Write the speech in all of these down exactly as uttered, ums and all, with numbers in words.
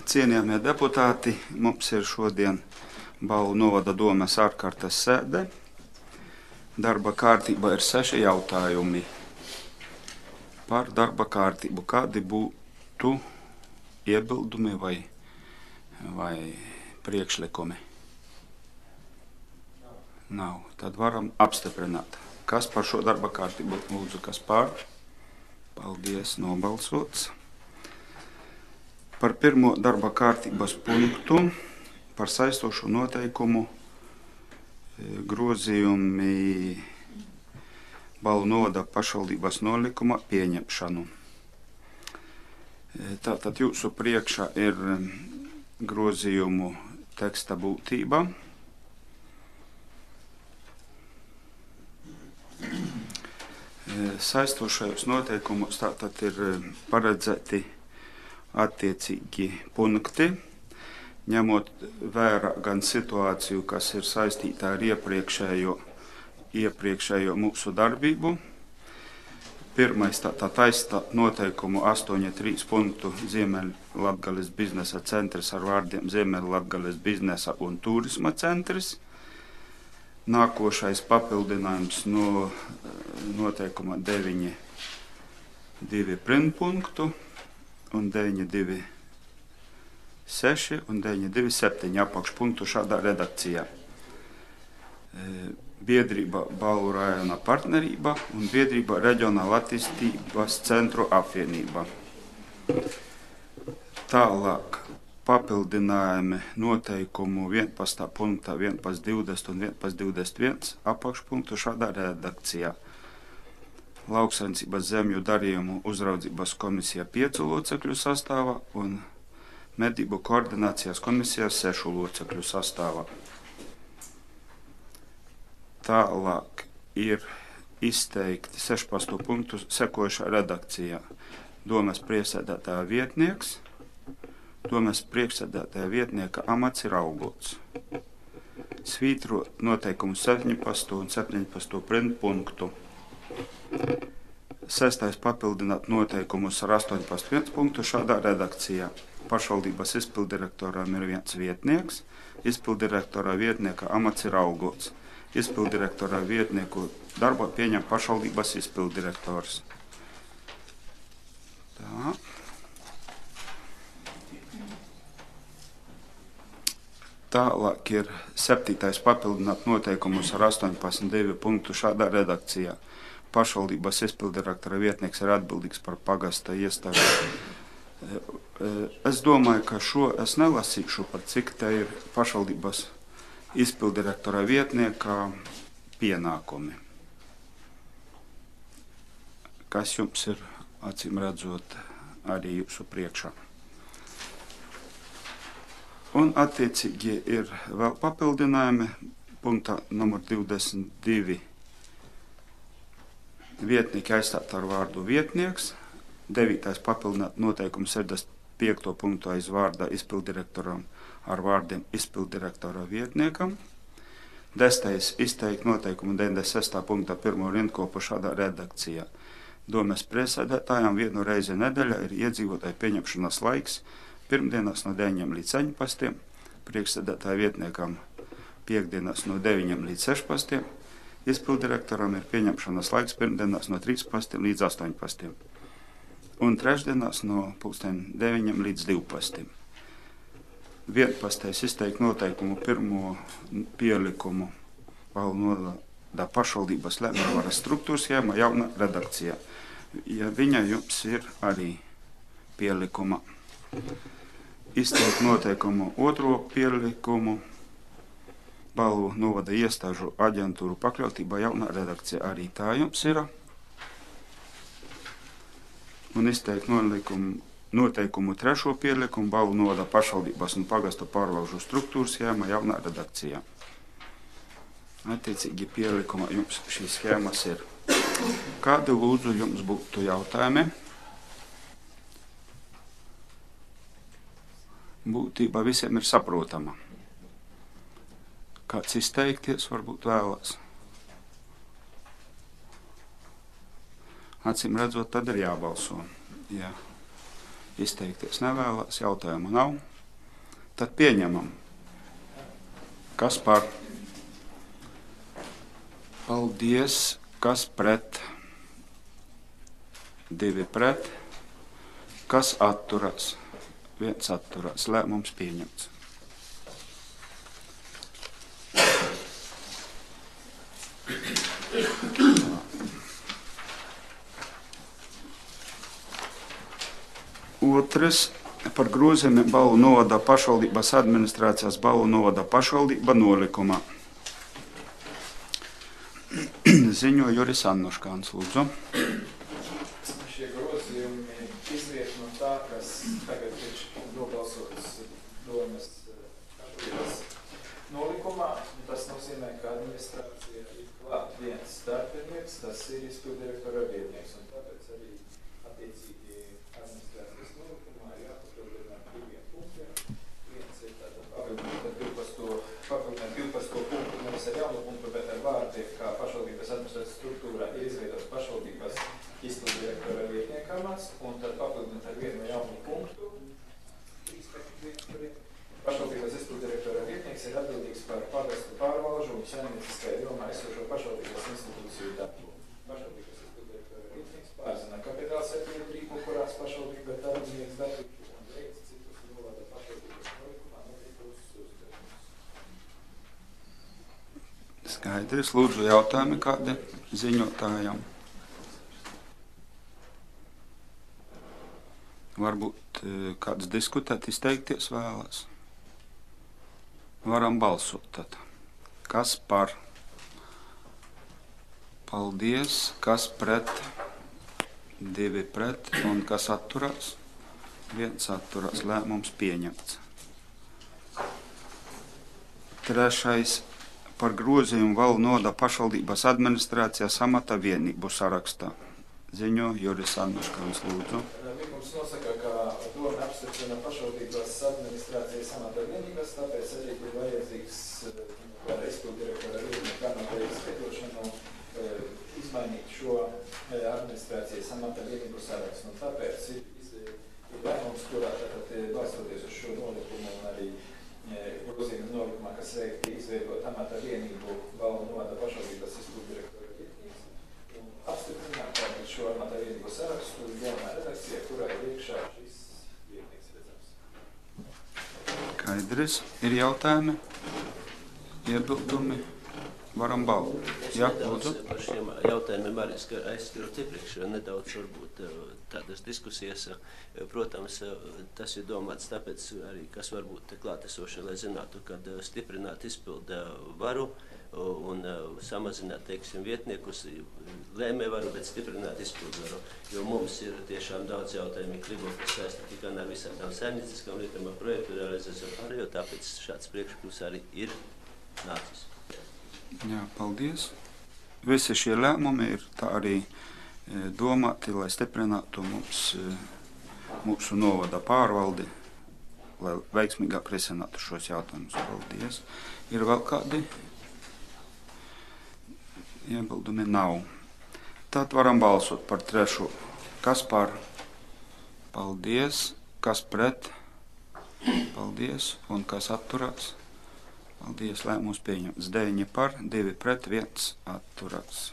Cienījamie deputāti, mums ir šodien Balvu novada domes ārkārtas sēde. Darba kārtībā ir seši jautājumi par darba kārtību. Kādi būtu iebildumi vai, vai priekšlikumi? Nav. Tad varam apstiprināt. Kas par šo darba kārtību? Lūdzu, kas pār? Paldies, nobalsots. Par pirmo darba kārtības punktu, par saistošo noteikumu grozījumi Balvu novada pašvaldības nolikuma pieņemšanu. Tātad jūsu priekšā ir grozījumu teksta būtība. Saistošajos noteikumos tātad ir paredzēti attiecīgi punkti, ņemot vērā gan situāciju, kas ir saistīta ar iepriekšējo, iepriekšējo mūsu darbību. Pirmais tātad aizstāt noteikumu astoņi trīs punktu Ziemeļlatgales biznesa centrs ar vārdiem Ziemeļlatgales biznesa un turisma centrs. Nākošais papildinājums no noteikuma deviņi divi printpunktu un deviņi divi seši un deviņi divi septiņi apakšpunktu šādā redakcijā. Biedrība Balvu rajona partnerība un biedrība Reģionāla attīstības centru apvienība. Tālāk papildinājumi noteikumu vienpadsmitā punktā vienpadsmit divdesmit un vienpadsmit divdesmit viens apakšpunktu šādā redakcijā. Lauksaimniecības zemju darījumu uzraudzības komisija piecu locekļu sastāvā un medību koordinācijas komisija sešu locekļu sastāvā. Tālāk ir izteikti sešpadsmit punktu sekojušā redakcijā. Domes priekšsēdētāja vietnieks. Domes priekšsēdētāja vietnieka amats ir algots. Svītrot noteikumu septiņpadsmit un septiņpadsmit printpunktu. Sestais papildināt noteikumus ar astoņpadsmit viens punktu šādā redakcijā. Pašvaldības izpildirektoram ir viens vietnieks. Izpildirektora vietnieka amats ir algots. Izpildirektora vietnieku darbo pieņem pašvaldības izpildirektors. Tā. Tālāk ir septītais papildināt noteikumus ar astoņpadsmit divi punktu šādā redakcijā. Pašvaldības izpildirektora vietnieks ir atbildīgs par pagasta iestāžu. Es domāju, ka šo es nelasīšu, par cik te ir pašvaldības izpildirektora vietnieka pienākumi. Kas jums ir, acīm redzot, arī jūsu priekšā. Un attiecīgi ir vēl papildinājumi punktā numur divdesmit divi. Vietnieki aizstāt ar vārdu vietnieks. Devītais papildināt noteikumu sešdesmit piekto punktu aiz vārdā izpildirektoram ar vārdiem izpildirektora vietniekam. Desmitais izteikt noteikumu deviņdesmit sestā punktā pirmo rindkopu šādā redakcijā. Domes priekšsēdētājām vienu reizi nedēļā ir iedzīvotāju pieņemšanas laiks pirmdienās no deviņiem līdz septiņpadsmitiem, priekšsēdētāju vietniekam piekdienās no deviņiem līdz sešpadsmitiem, izpildirektoram ir pieņemšanas laiks pirmdienās no trīspadsmitiem līdz astoņpadsmitiem un trešdienās no pulksten deviņiem līdz divpadsmitiem. vienpadsmitais izteikt noteikumu pirmo pielikumu Balvu novada pašvaldības lēmumvaras struktūras schēma jauna redakcijā. Ja viņa jums ir arī pielikuma. Izteikt noteikumu otro pielikumu Balvu novada iestāžu aģentūru pakļautībā jaunā redakcija. Arī tā jums ir. Un izteikt nolikumu, noteikumu trešo pielikumu Balvu novada pašvaldības un pagasta pārvalžu struktūras schēma jaunā redakcijā. Attiecīgi pielikuma jums šīs schēmas ir. Kādi lūdzu jums būtu jautājumi? Būtība visiem ir saprotama. Kāds izteikties varbūt vēlās? Acīm redzot, tad ir jābalso. Ja izteikties nevēlas, jautājumu nav. Tad pieņemam. Kas par? Paldies. Kas pret? Divi pret. Kas atturas? Viens atturas. Lēmums pieņemts. Otrs par grozījumiem Balu novada pašvaldības administrācijas Balu novada pašvaldība nolikumā. Ziņo Juris Annuškāns, lūdzu. Šie grozījumi izriet no tā, kas tagad ir nobalsots domas pašvaldības nolikumā. Tas nozīmē, ka administrācija ir klāt viens darbinieks, tas ir izpildirektora vietnieks. Un tāpēc arī attiecīgi administrācijas nolikumā ir jāpapildina diviem punktiem. Viens ir tātad papildināt divpasto punktu, nevis ar jaunu punktu, bet ar vārdiem, kā pašvaldības administrācijas struktūrā ir izveidots pašvaldības izpildirektora vietnieka amats, un tad papildināt ar vienu jaunu punktu. Pašvaldības izpildirektora vietnieks ir atbildīgs par pagastu pārvalžu un saimnieciskajā jomā esošo pašvaldības institūciju darbu. Pašvaldības izpildirektora vietnieks pārzina kapitāla sabiedrību, kurās pašvaldība ir darbinieks darbību un veic citus novada pašvaldības nolikumā notiekumus uzdevumus. Skaidrs. Lūdzu, jautājumi kādi ziņotājam? Varbūt kāds diskutēt, izteikties vēlas. Varam balsot tad. Kas par? Paldies. Kas pret? Divi pret. Un kas atturās? Viens atturās. Lēmums pieņemts. Trešais par grozījumu Balu novada pašvaldības administrācijas amata vienību sarakstā. Ziņo Juris Annuškāns, lūdzu. Likums nosaka, ka doma apstiprina pašvaldības administrācijas amata vienības, tāpēc arī ir vajadzīgs par izpildirektora vietnieka amata izveidošanu izmainīt šo administrācijas amata vienību sarakstu. Un tāpēc ir, ir lēmums, kurā tātad balstoties uz šo nolikumu un arī grozījumu nolikumā, kas veikti izveidot amata vienību Balu novada pašvaldības izpildirektora vietnieks. Apstiprināt tātad šo amata vienību sarakstu jaunā redakcijā, kurā ir iekšā šis vietnieks redzams. Skaidrs. Ir jautājumi? Iebildumi? Varam balsot. Jā, lūdzu. Par šiem jautājumiem arī aizskarot iepriekš nedaudz varbūt tādas diskusijas. Protams, tas ir domāts tāpēc arī, kas varbūt klātesoši, lai zinātu, kad stiprināt izpilda varu un samazināt, teiksim, vietniekus, lēmē varu, bet stiprināt izpildu varu. Jo mums ir tiešām daudz jautājumi klibokļi saistīti gan ar visādām saimnieciskām lietām, ar projektu realizāciju pārējo, tāpēc šāds priekšlikums arī ir nācis. Jā, paldies. Visi šie lēmumi ir tā arī domāti, lai stiprinātu mums, mūsu novada pārvaldi, lai veiksmīgāk risinātu šos jautājumus. Paldies. Ir vēl kādi iebildumi? Nav. Tad varam balsot par trešo. Kas par? Paldies. Kas pret? Paldies. Un kas atturās? Paldies. Lēmums pieņemts. deviņi par, divi pret, viens atturās.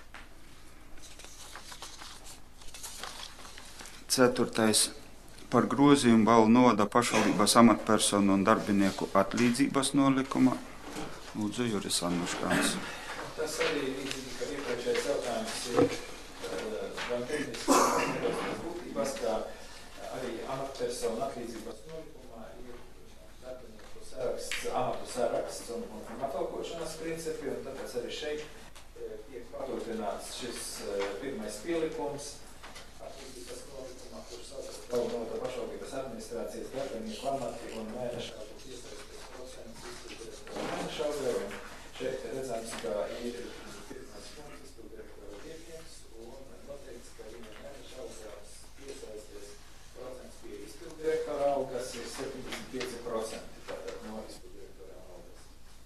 Ceturtais par grozījumu Balu novada pašvaldības amatpersonu un darbinieku atlīdzības nolikumā. Lūdzu, Juris Annuškāns. Tas arī līdzīgi, ka iepriekšējais jautājums ir gan tehnisks, gan nedaudz būtības, kā arī amatpersonu atlīdzības nolikumā ir darbinieku saraksts, amatu saraksts un, un atalgošanas principi, un tāpēc arī šeit tiek paturpināts šis pirmais pielikums atlīdzības nolikumā, kurš saucas Balu novada pašvaldības administrācijas darbinieku amati un mēneša algu iesaistes procents izpildirektora mēneša algai. Šeit redzams, ka ir pirmais punkts izpildirektora vietnieks un noteikts, ka viņa mēneša algās iesaisties procents pie izpildirektora algas ir septiņdesmit pieci procenti tātad no izpildirektora algas.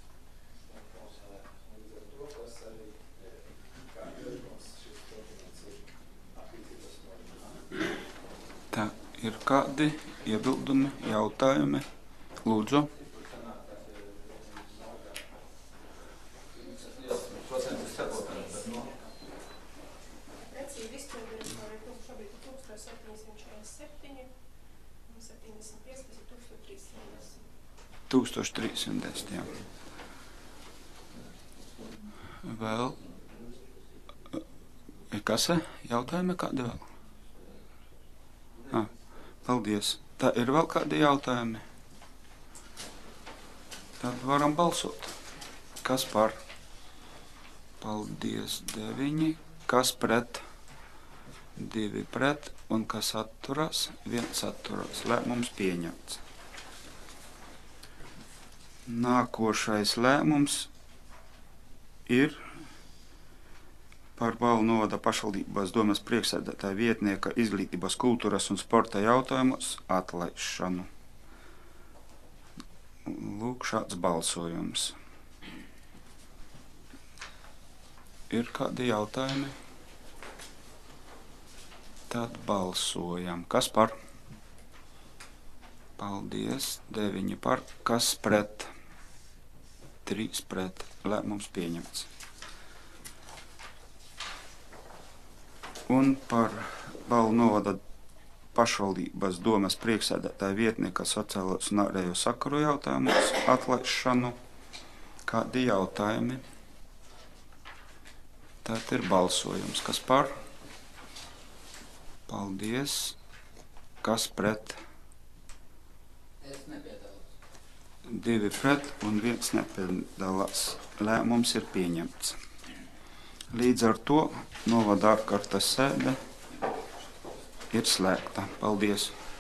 Un līdz ar to, kas arī kā ielikums šis dokuments ir atlīdzības nolikumā. Tā ir kādi iebildumi, jautājumi? Lūdzu. Precīzi izpildirektori šobrīd ir tūkstoš septiņsimt četrdesmit septiņi un septiņdesmit pieci, tas ir tūkstoš trīssimt desmit. tūkstoš trīssimt desmit, jā. Vēl. Ir kas? Jautājumi kādi vēl? Ah, paldies. Tā ir vēl kādi jautājumi? Tad varam balsot. Kas par? Paldies, deviņi. Kas pret? Divi pret. Un kas atturās? Viens atturās. Lēmums pieņemts. Nākošais lēmums ir par Balvu novada pašvaldības domes priekšsēdētāja vietnieka izglītības, kultūras un sporta jautājumos atlaišanu. Lūk, šāds balsojums. Ir kādi jautājumi? Tad balsojam. Kas par? Paldies. Deviņi par. Kas pret? Trīs pret. Lēmums pieņemts. Un par Balvu novada pašvaldības domes priekšsēdētāja vietnieka sociālos un ārējo sakaru jautājumus atlaišanu. Kādi jautājumi? Tad ir balsojums. Kas par? Paldies. Kas pret? Es nepiedalās. Divi pret un viens nepiedalās. Lēmums ir pieņemts. Līdz ar to novada ārkārtas sēde ir slēgta. Paldies!